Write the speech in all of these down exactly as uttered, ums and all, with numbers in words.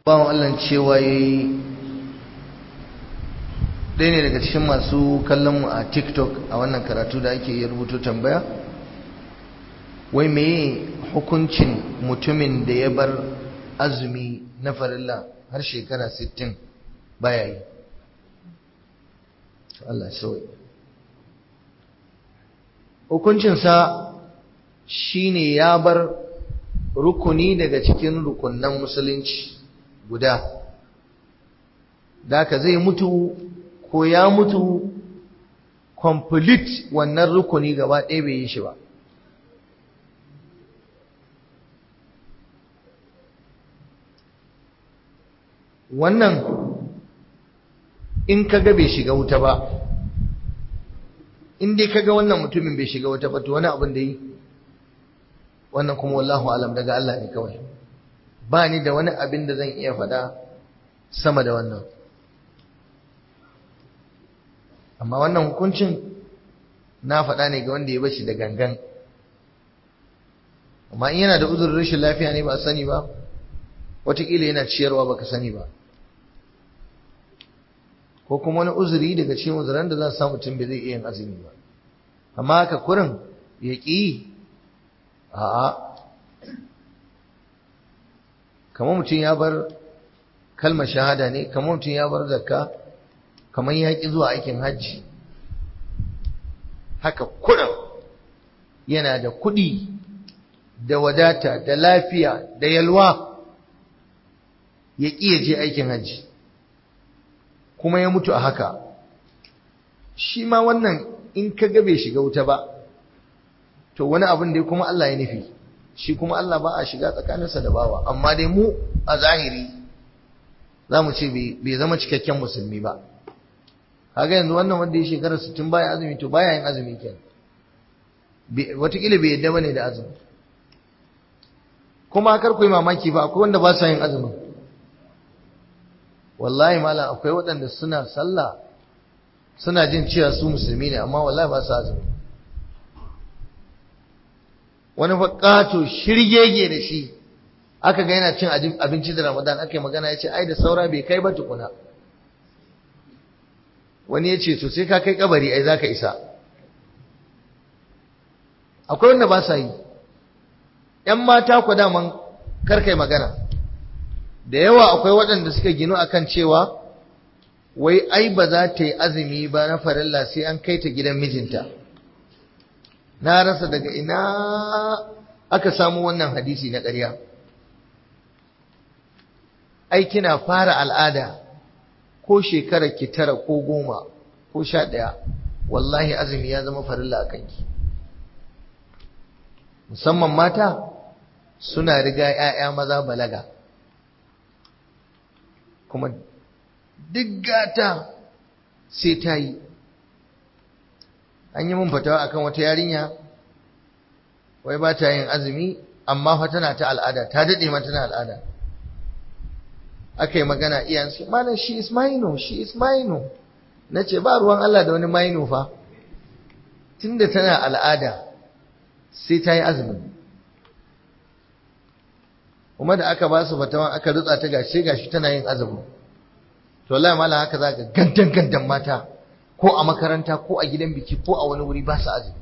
bawan Allah cewa yayi ɗaya ne daga cikin masu kallon mu a TikTok a wannan karatu da ake yi rubuto tambaya, wai meye hukuncin mutumin da ya bar azumi na farilla har shekara sittin baya yi. Allah sauyi. Hukuncinsa shine ya bar rukuni daga cikin rukunan musulunci guda, da ka zai mutu ko ya mutu complete wannan rukuni gaba ɗaya bai yi shi ba. Wannan in kaga bai shiga wuta ba, in dai kaga wannan mutumin bai shiga wuta ba, to wani abin da yi wannan kuma wallahu alam daga Allah ne kawai. Ba ni da wani abin da zan iya faɗa sama da wannan. Amma wannan hukuncin na faɗa ne ga wanda ya bashi da gangan. Amma in yana da uzurin rashin lafiya ne ba a sani ba, wataƙila yana ciyarwa baka sani ba, ko kuma wani uzuri daga cikin uzuran da za su sa mutum bai zai iya yin azumi ba. Amma haka kurin ya ƙi, a'a, kamar mutum ya bar kalmar shahada ne, kamar mutum ya bar zakka, kamar ya ƙi zuwa aikin hajji. Haka kurin yana da kuɗi da wadata da lafiya da yalwa ya ƙi ya je aikin hajji kuma ya mutu a haka, shi ma wannan in ka ga bai shiga wuta ba, to wani abin da kuma Allah ya nufi, shi kuma Allah ba a shiga tsakaninsa da bawa. Amma dai mu a zahiri za mu ce bai zama cikakken musulmi ba. Kaga yanzu wannan wanda ya shekara sittin baya azumi, to baya yin azumi kenan, wataƙila bai yadda bane da azumi. Kuma kar ku yi mamaki ba, akwai wanda ba sa yin azumin. Wallahi malam, akwai waɗanda suna sallah suna jin cewa su musulmi ne, amma wallahi ba su azumi. Wani faƙato shirgege da shi aka ga yana cin abinci da Ramadan, aka yi magana ya ce ai da saura bai kai ba tukuna. Wani ya ce to sai ka kai kabari ai za ka isa. Akwai wanda ba sa yi. ‘Yan mata ku daman karkai magana, da yawa akwai waɗanda suka ginu akan cewa wai ai ba za ta yi azumi ba na farilla sai an kai ta gidan mijinta. Na rasa daga ina aka samu wannan hadisi na ƙarya. Ai kina fara al'ada ko shekara ki tara ko goma ko sha ɗaya, wallahi azumi ya zama farilla a kanki. Musamman mata suna riga ‘ya'ya maza balaga, kuma duk gata sai ta yi. An yi mun fatawa akan wata yarinya wai ba ta yin azumi, amma fa tana ta al'ada, ta daɗe ma tana al'ada. Aka yi magana iyansu, malam shi is maino, shi is maino. Na ce ba ruwan Allah da wani maino fa, tunda tana al'ada sai ta yi azumin. Kuma da aka ba su fatawan aka rutsa ta gashi gashi tana yin azumin. To wallahi malam haka za ka gandan gandan mata, ko a makaranta ko a gidan biki ko a wani wuri ba su azumi,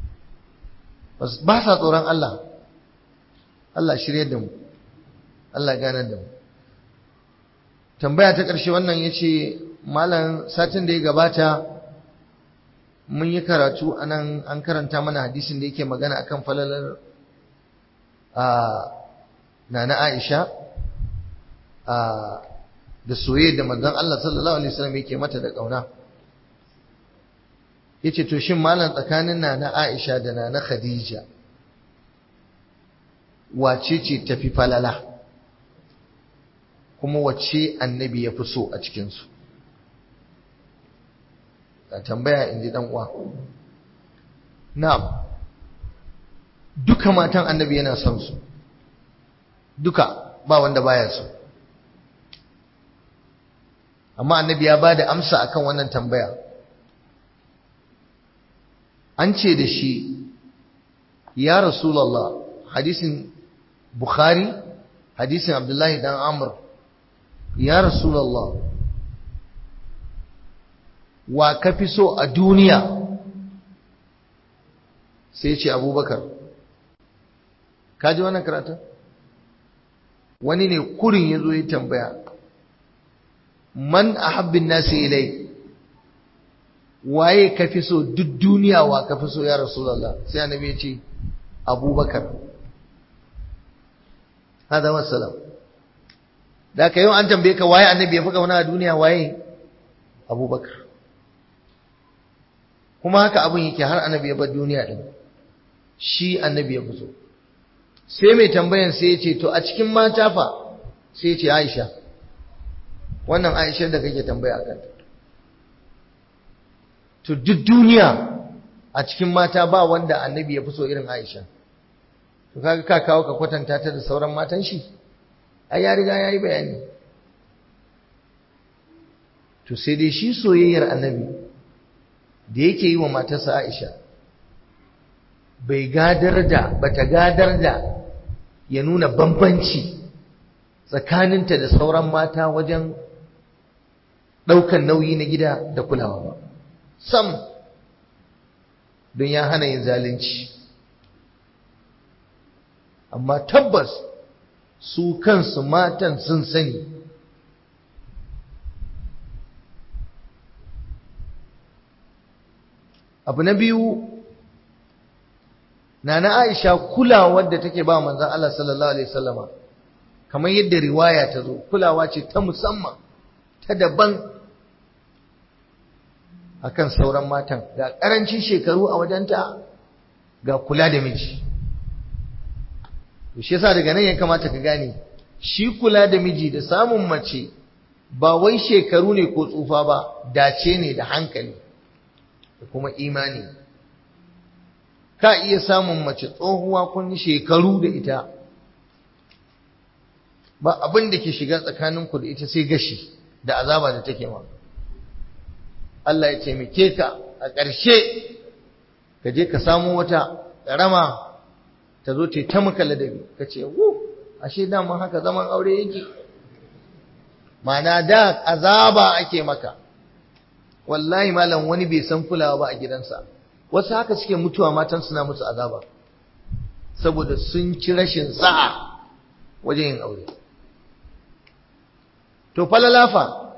ba sa tsoron Allah. Allah shirye da mu, Allah ganar da mu. Tambaya ta ƙarshe wannan ya ce, malam satin da ya gabata mun yi karatu anan, an karanta mana hadisin da yake magana akan falalar a nana Aisha a da soyayya da manzon Allah sallallahu alaihi wasallam yake mata da kauna. Yace to shin malam tsakanin nana Aisha da nana Khadija wace ce tafi falala, kuma wace annabi ya fi so a cikin su? Da tambaya inji dan uwa. Na'am, duka matan annabi yana son su, duka, ba wanda baya so. Amma annabi ya bada amsa akan wannan tambaya. An ce da shi, ya Rasulullah, hadisin Bukhari, hadisin Abdullahi dan Amr ya Rasulullah, wa ka fi so a duniya? Sai ce Abubakar. Ka ji wannan karatun? Wani ne kurin ya zo ya tambaya, man ahabbin nasi ilai, waye ka fi so duk duniya, wa ka fi so ya Rasulullah? Sai annabi ya ce Abubakar. Hada wassalam. Da ka yau an tambaye ka waye annabi ya fi kauna a duniya, waye? Abubakar. Kuma haka abin yake har annabi ya bar duniya din, shi annabi ya fi so. Sai mai tambayan sai ya ce to a cikin mata fa? Sai ya ce Aisha. Wannan Aisha da kake tambaya akan ta. To duk duniya a cikin mata ba wanda annabi ya fi so irin Aisha. To kaga ka kawo ka kwatanta ta da sauran matan shi? Ai ya riga yayi bayani. To sai dai shi soyayyar annabi da yake yi wa matarsa Aisha bai gadar da bata gadar da ya nuna bambanci tsakaninta da sauran mata wajen ɗaukan nauyi na gida da kulawa ba. Sam, don ya hana yin zalunci. Amma tabbas su kansu matan sun sani. Abu na biyu, Nana Aisha kulawar da take ba manzon Allah sallallahu alaihi wasallama, kamar yadda riwaya ta zo, kulawa ce ta musamman, ta daban akan sauran matan, ga karancin shekaru a wajenta, ga kula da miji. To shi yasa daga nan ya kamata ka gane, shi kula da miji da samun mace ba wai shekaru ne ko tsufa ba, dace ne da hankali da kuma imani. Ka iya samun mace tsohuwa kun shekaru da ita, ba abin da ke shiga tsakaninku da ita sai gashi da azaba da take ma. Allah ya taimake ka a ƙarshe ka je ka samu wata ƙarama ta zo ta maka ladabi, ka ce wu ashe dama haka zaman aure yake. Mana da azaba ake maka. Wallahi malam wani bai san kulawa ba a gidansa. Wasu haka suke mutuwa matan suna musu azaba saboda sun ci rashin sa'a wajen yin aure. To falalafa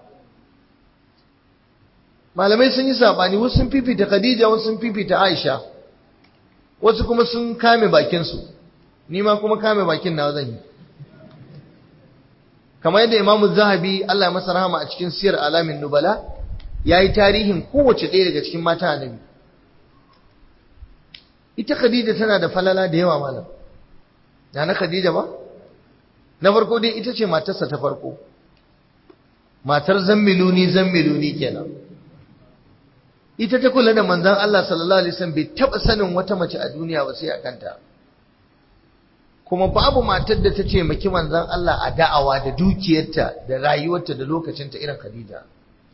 malamai sun yi sabani, wasu sun fifita Khadija, wasu sun fifita Aisha, wasu kuma sun kame bakinsu. Ni ma kuma kame bakin nawa zan yi. Kamar yadda Imam Zahabi Allah ya masa rahama a cikin Siyar Alamin Nubala yayi tarihin kowace ɗaya daga cikin mata Annabi. Ita Khadija tana da falala da yawa malam. Da na Khadija ba? Na farko dai ita ce matarsa ta farko. Matar zammiluni zammiluni kenan. Ita ta kula da manzon Allah sallallahu alaihi wasallam, bai taba sanin wata mace a duniya ba sai a kanta. Kuma babu matar da ta ce maki manzon Allah a da'awa da dukiyarta da rayuwarta da lokacinta irin Khadija.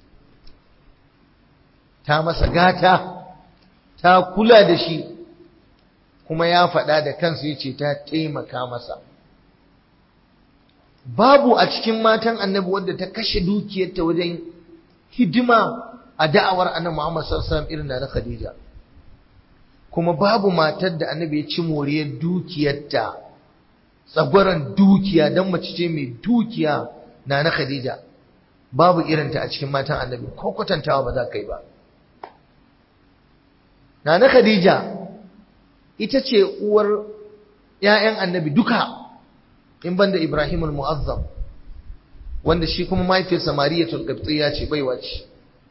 Ta masa gata, ta kula da shi, kuma ya faɗa da kansa ya ce ta taimaka masa. Babu a cikin matan annabi wadda ta kashe dukiyarta wajen hidima a da'awar annabi Muhammad sallallahu alaihi wasallam irin na Khadija. Kuma babu matar da annabi ya ci moriyar dukiyarta, tsagwaron dukiya, dan mace ce mai dukiya na na Khadija. Babu irinta a cikin matan annabi, ko kwatantawa ba za ka yi ba. Na na Khadija ita ce uwar ‘ya'yan annabi duka, in banda Ibrahim al-Mu'azzam, wanda shi kuma mahaifiyarsa Mariyatul Qibtiyya ce, baiwa ce.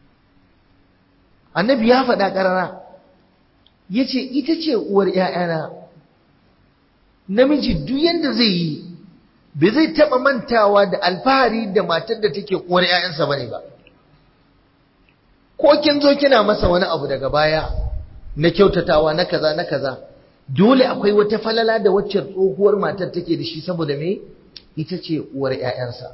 Annabi ya faɗa ƙarara, ya ce ita ce uwar ‘ya'yana. Namiji duk yadda zai yi, bai zai taɓa mantawa da alfahari da matar da take uwar ‘ya'yansa ba ne ba. Ko kin zo kina masa wani abu daga baya na kyautatawa na kaza na kaza, dole akwai wata falala da wacce tsohuwar matar take da shi, saboda me? Ita ce uwar ‘ya'yansa.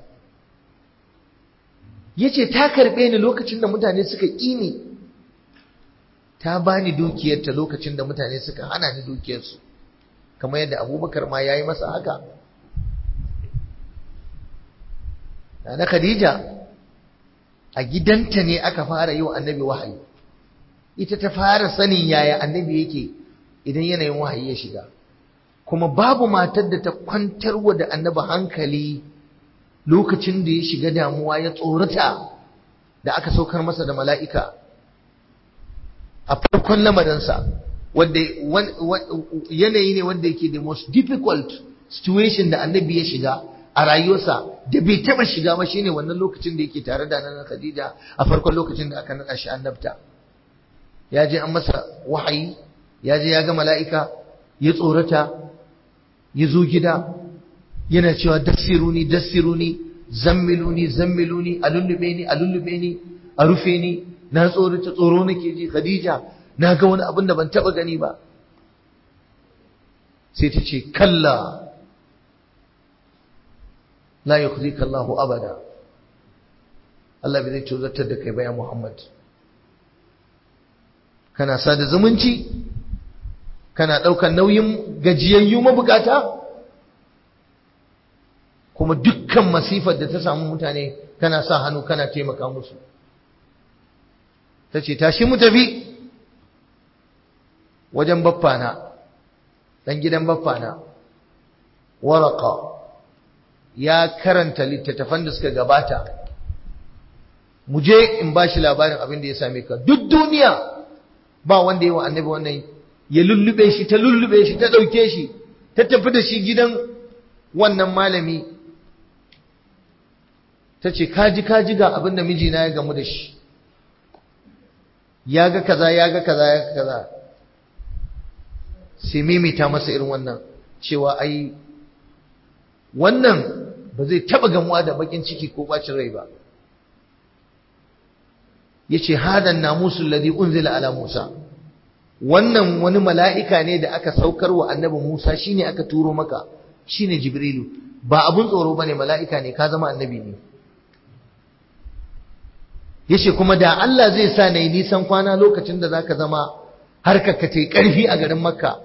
Ya ce ta karɓe ni lokacin da mutane suka ƙi ni, ta bani dukiyarta lokacin da mutane suka hana ni dukiyarsu, kamar yadda Abubakar ma yayi masa haka. na Khadija a gidanta ne aka fara yi wa annabi wahayi, ita ta fara sanin yaya annabi yake idan yanayin wahayi ya shiga. Kuma babu matar da ta kwantarwa da annabi hankali lokacin da ya shiga damuwa ya tsorata da aka saukar masa da mala'ika a farkon lamarinsa, wanda yanayi ne wanda yake the most difficult situation da annabi ya shiga a rayuwarsa da bai taba shiga ba, shine wannan lokacin da yake tare da nana Khadija a farkon lokacin da aka nada shi annabta. Ya je an masa wahayi, ya je ya ga mala'ika, ya tsorata, ya zo gida yana cewa dassiruni dassiruni zammiluni zammiluni alullube ni alullube ni a rufe ni, na tsorata, tsoro nake ji Khadija, na ga wani abin da ban taba gani ba. Sai ta ce kalla la yukhzika Allahu abada, Allah bai zai tozartar da kai ba ya Muhammad. Kana sada zumunci, kana ɗaukar nauyin gajiyayyu mabukata, kuma dukkan masifar da ta samu mutane kana sa hannu kana taimaka musu. Ta ce tashi mu tafi wajen baffana, ɗan gidan baffana Waraka. Ya karanta littattafan da suka gabata, mu je in ba shi labarin abin da ya same ka. Duk duniya ba wanda yi wa annabi wannan, ya lullube shi, ta lullube shi, ta ɗauke shi, ta tafi da shi gidan wannan malami. Ta ce kaji kaji ga abin da mijina ya gamu da shi, ya ga kaza ya ga kaza ya ga kaza. Sai mimita masa irin wannan cewa ai wannan ba zai taba gamuwa da bakin ciki ko bacin rai ba. Yace hadan namusul ladhi unzila ala Musa, wannan wani mala'ika ne da aka saukar wa annabi Musa, shine aka turo maka, shine Jibrilu. Ba abun tsoro bane, mala'ika ne, ka zama annabi ne. Yace kuma da Allah zai sa nayi nisan kwana lokacin da zaka zama harkar ka tai karfi a garin Makka,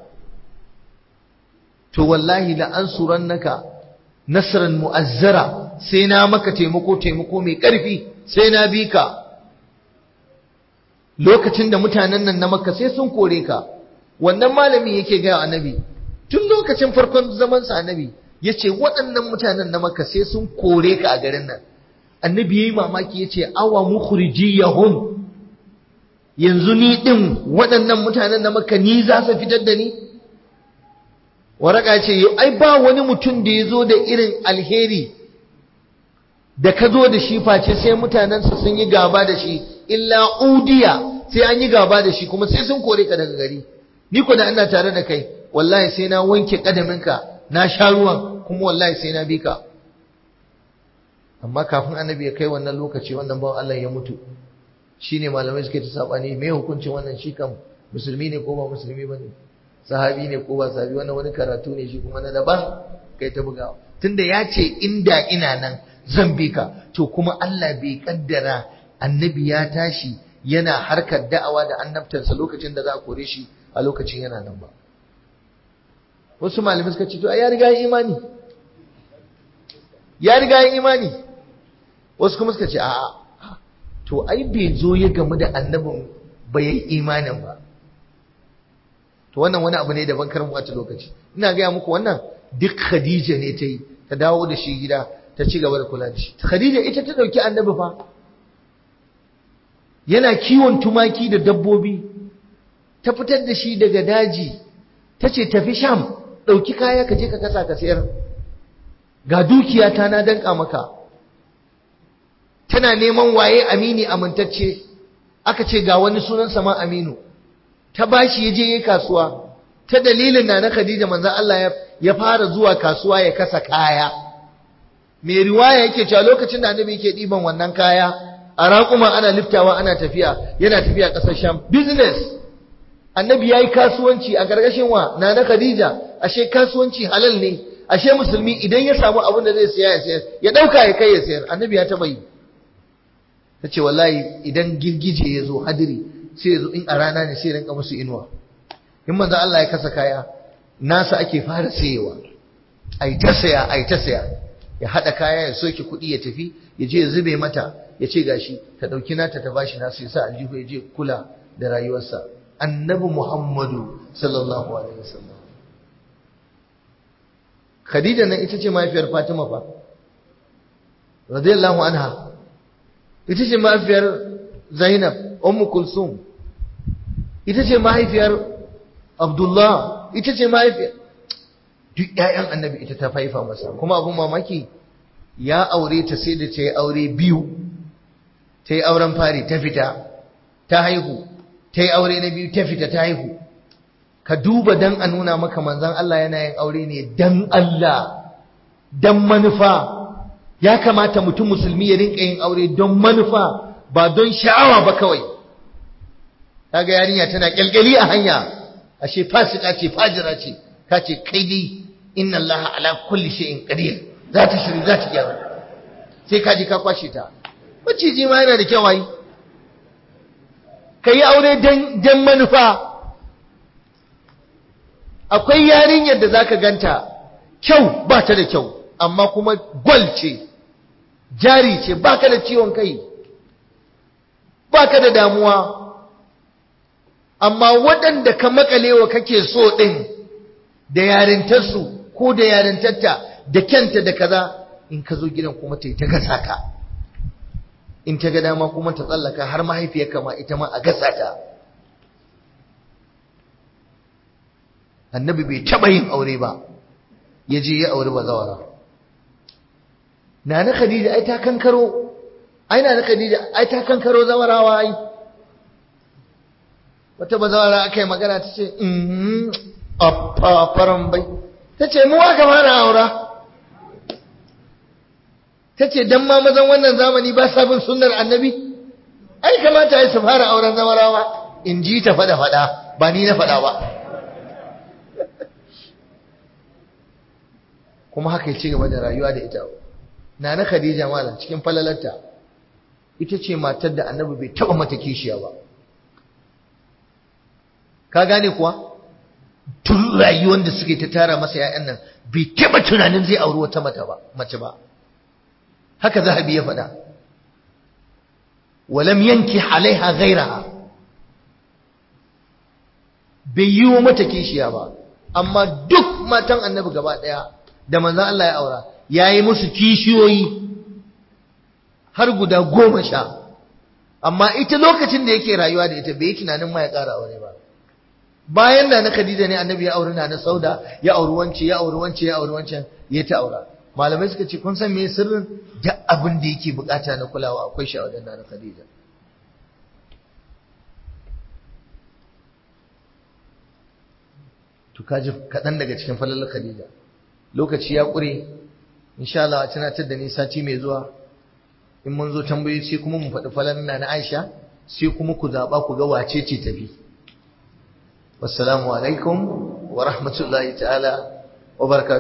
to wallahi la ansurannaka nasran mu'azzara, sai na maka taimako taimako mai karfi, sai na bi ka. Lokacin da mutanen nan na Makka sai sun kore ka. Wannan malami yake ga annabi tun lokacin farkon zaman sa, annabi yace waɗannan mutanen na Makka sai sun kore ka a garin nan. Annabi yayi mamaki yace awa mukhrijiyahum, yanzu ni din waɗannan mutanen na Makka ni za su fitar da ni? Waraka ce ai ba wani mutum da yazo da irin alheri da ka zo da shi face sai mutanensa sun yi gaba da shi, illa udiya, sai an yi gaba da shi kuma sai sun kore ka daga gari. Ni ko da ina tare da kai wallahi sai na wanke kadaminka, na sha ruwan, kuma wallahi sai na bi ka. Amma kafin annabi ya kai wannan lokaci, wannan bawan Allah ya mutu. Shine malamai suke ta sabani me hukuncin wannan, shi kam musulmi ne ko ba musulmi bane, sahabi ne ko ba sahabi, wannan wani karatu ne shi kuma na daban kai ta bugawa. Tunda ya ce inda ina nan zan bi ka, to kuma Allah bai kaddara annabi ya tashi yana harkar da'awa da annabtarsa lokacin da za a kore shi a lokacin yana nan ba. Wasu malamai suka ce to ya riga yin imani, ya riga yin imani. Wasu kuma suka ce a'a, to ai bai zo ya gamu da annabin ba yayi imanin ba. To wannan wani abu ne daban, kar mu ɓata lokaci. Ina gaya muku wannan duk Khadija ne ta yi, ta dawo da shi gida, ta ci gaba da kula da shi. Khadija ita ta dauki annabi fa, yana kiwon tumaki da dabbobi, ta fitar da shi daga daji, ta ce tafi Sham, dauki kaya ka je ka kasa ka sayar, ga dukiya ta na danka maka. Tana neman waye amini amintacce, aka ce ga wani sunan sama Aminu, ta bashi ya je yayi kasuwa. Ta dalilin na na Khadija manzon Allah ya fara zuwa kasuwa ya kasa kaya. Mai riwaya yake cewa lokacin da annabi yake diban wannan kaya a raƙuma ana liftawa ana tafiya, yana tafiya ƙasar Sham business. Annabi yayi kasuwanci a gargashin wa Nana Khadija, ashe kasuwanci halal ne, ashe musulmi idan ya samu abin da zai siya ya sayar, ya dauka ya kai ya sayar. Annabi ya taba yi. Tace wallahi idan girgije ya zo hadiri sai ya zo, in a rana ne sai rinka musu inuwa. In manzo Allah ya kasa kaya nasa ake fara sayewa, ai ta saya ai ta saya. ya haɗa kaya ya soke kuɗi ya tafi ya je ya zube mata ya ce gashi ta ɗauki nata ta bashi nasu ya sa aljihu ya je kula da rayuwarsa. Annabi Muhammadu sallallahu alaihi wasallam. Khadija nan ita ce mahaifiyar Fatima fa radiyallahu anha, ita ce mahaifiyar Zainab Ummu Kulsum, ita ce mahaifiyar Abdullah, ita ce mahaifiyar duk ƴaƴan annabi ita ta haifa masa. Kuma abun mamaki ya aure ta sai da ta yi aure biyu, ta yi auren fari ta fita ta haihu, ta yi aure na biyu ta fita ta haihu. Ka duba dan a nuna maka manzon Allah yana yin aure ne dan Allah, dan manufa. Ya kamata mutum musulmi ya rinka yin aure don manufa ba don sha'awa ba kawai. Kaga yarinya tana kyalkyali a hanya, ashe fasika ce, fajira ce, ka ce kai dai inna Allah ala kulli shay'in qadir, za ta shiru za ta gyara, sai ka ji ka kwashe ta. Maciji ma yana da kyau ai, ka yi aure don manufa. Akwai yarinyar da zaka ganta kyau ba ta da kyau, amma kuma gwal ce, jari ce, baka da ciwon kai, baka da damuwa, amma waɗanda ka makalewa kake so ɗin da yarintarsu ko da yarintarta da kyanta da kaza, in ka zo gidan kuma ta yi ta gasa ka, in ta ga dama kuma ta tsallaka har mahaifiyarka ma ita ma a gasa ta. Annabi bai taɓa yin aure ba, ya je ya aure bazawara. Nana Khadija ai ta kankaro, ai Nana Khadija ai ta kankaro zawarawa ai. Wata bazawara aka yi magana ta ce, "Mhm, a faran bai." Ta ce, "Mu aka fara aura." Ta ce, "Dan ma mazan wannan zamani ba sa bin sunnar Annabi, ai kamata ai su fara auren zawarawa." In ji ta faɗa faɗa, ba ni na faɗa ba. Kuma haka ya ci gaba da rayuwa da ita. Nana Khadija malam cikin falalarta ita ce matar da Annabi bai taba mata kishiya ba. Ka gane kuwa? Tun rayuwar da suke ta tara masa ƴaƴan nan bai taba tunanin zai auri wata mata ba, mace ba. Haka Zahabi ya faɗa. Walam yanki alaiha ghairaha. Bai yi wa mata kishiya ba, amma duk matan Annabi gaba ɗaya da manzon Allah ya aura ya yi musu kishiyoyi har guda goma sha, amma ita lokacin da yake rayuwa da ita bai yi tunanin ma ya ƙara aure ba. Bayan da na Khadija ne Annabi ya auri na Sauda, ya auri wance ya auri wance ya auri wancan, ya ta aura. Malamai suka ce kun san me sirrin? Duk abin da yake bukata na kulawa akwai shi a wajen na Khadija. To kaji kaɗan daga cikin falalar Khadija. Lokaci ya ƙure, insha Allah a tunatar da ni sati mai zuwa in mun zo tambayoyi sai kuma mu faɗi falalar na Aisha, sai kuma ku zaɓa ku ga wace ce tafi. Wassalamu alaikum wa rahmatullahi ta'ala wa barakatuh.